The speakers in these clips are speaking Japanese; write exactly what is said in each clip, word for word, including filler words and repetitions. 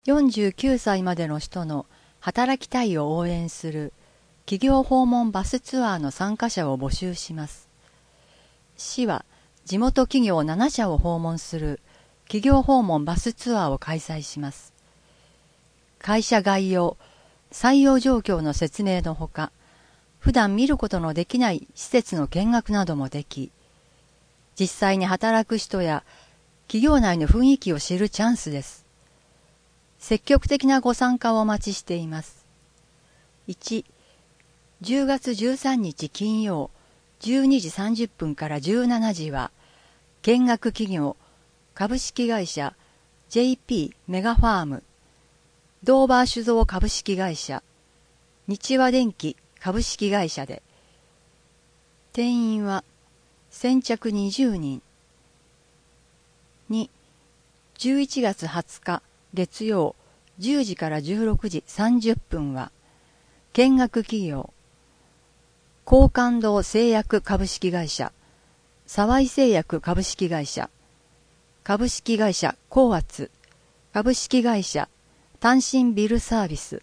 よんじゅうきゅうさいまでの人の働きたいを応援する企業訪問バスツアーの参加者を募集します。市は地元企業ななしゃを訪問する企業訪問バスツアーを開催します。会社概要、採用状況の説明のほか、普段見ることのできない施設の見学などもでき、実際に働く人や企業内の雰囲気を知るチャンスです。積極的なご参加をお待ちしています。いち、じゅうがつじゅうさんにち金曜じゅうにじさんじゅっぷんからじゅうしちじは、見学企業株式会社 ジェイピー メガファーム、ドーバー酒造株式会社、日和電機株式会社で、定員は先着にじゅうにん。に、じゅういちがつはつか月曜じゅうじからじゅうろくじさんじゅっぷんは、見学企業、高感動製薬株式会社、沢井製薬株式会社、株式会社高圧、株式会社単身ビルサービス。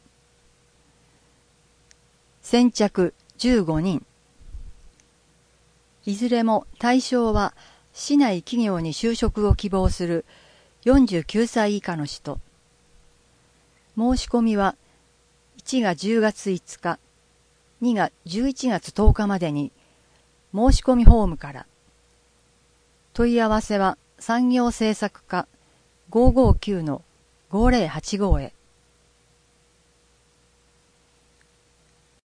先着じゅうごにん。いずれも対象は市内企業に就職を希望するよんじゅうきゅうさい以下の人。申し込みはいちがじゅうがついつか、にがじゅういちがつとおかまでに申し込みフォームから。問い合わせは産業政策課 ごーごーきゅうのごーぜろはちご へ。